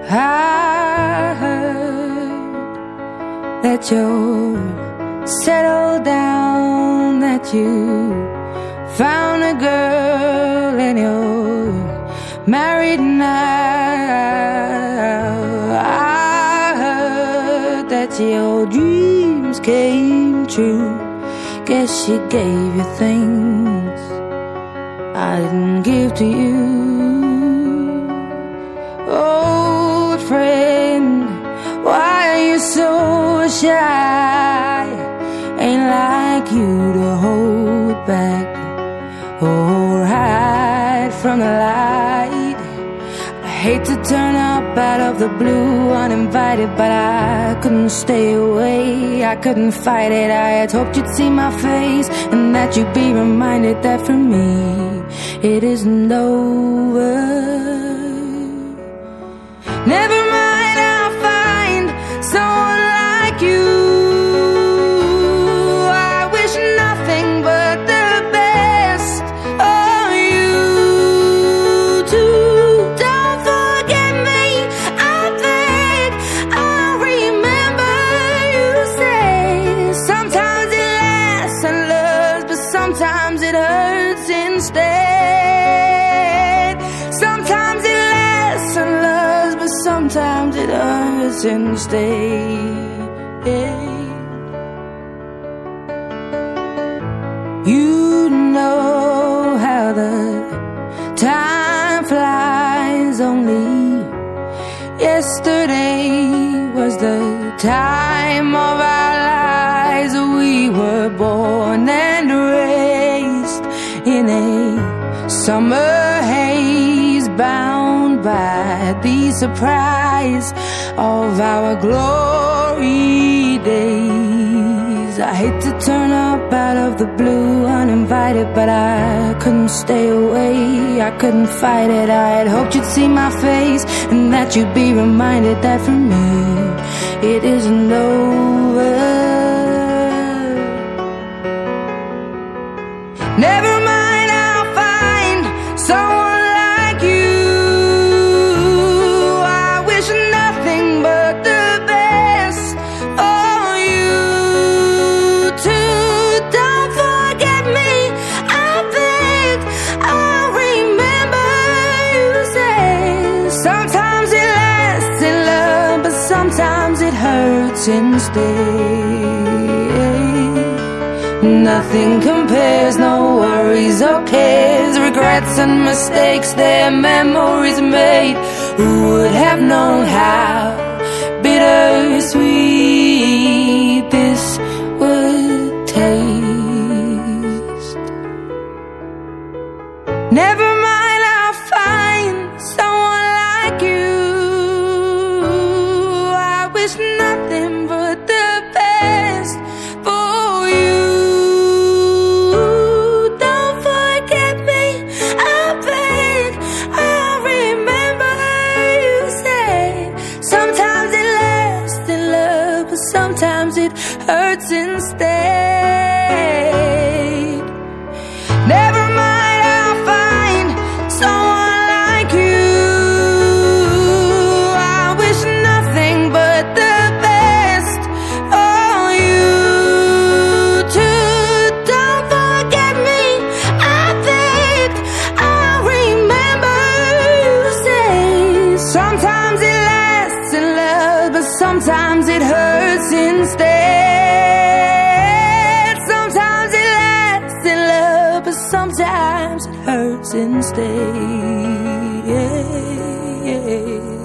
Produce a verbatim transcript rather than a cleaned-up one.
I heard that you're settled down, that you found a girl and you're married now. I heard that your dreams came true. Guess she gave you things I didn't give to you. Old friend, why are you so shy? Ain't like you to hold back or hide from the light. I hate to turn up out of the blue uninvited, but I couldn't stay away, I couldn't fight it. I had hoped you'd see my face and that you'd be reminded that for me it isn't over. Never mind, I'll find someone like you. I wish nothing but the best for you too. Don't forget me, I beg. I'll remember you say sometimes it lasts and loves, but sometimes it hurts instead. Sometimes it lasts and loves, but sometimes it hurts instead. You know how the time flies. Only yesterday was the time of our lives. We were born and raised in a summer haze, bound by the surprise of our glory days. I hate to turn up out of the blue uninvited, but I couldn't stay away, I couldn't fight it. I had hoped you'd see my face and that you'd be reminded that for me it isn't over. Never mind, I'll find someone like you. I wish nothing but the best for you too. Don't forget me, I beg. I'll remember you say sometimes it lasts in love, but sometimes it hurts instead. Nothing compares, no worries or cares, regrets and mistakes, their memories made. Who would have known how bittersweet this would taste? Never mind, I'll find someone like you. I wish nothing but the best for you. Don't forget me, I beg. I'll remember you said sometimes it lasts in love, but sometimes it hurts instead. Never mind, I'll find someone like you. I wish nothing but the best for you too. Don't forget me, I beg. I'll remember you say sometimes it lasts in love, but sometimes it hurts instead. Sometimes it lasts in love, but sometimes it hurts instead. Yeah, yeah.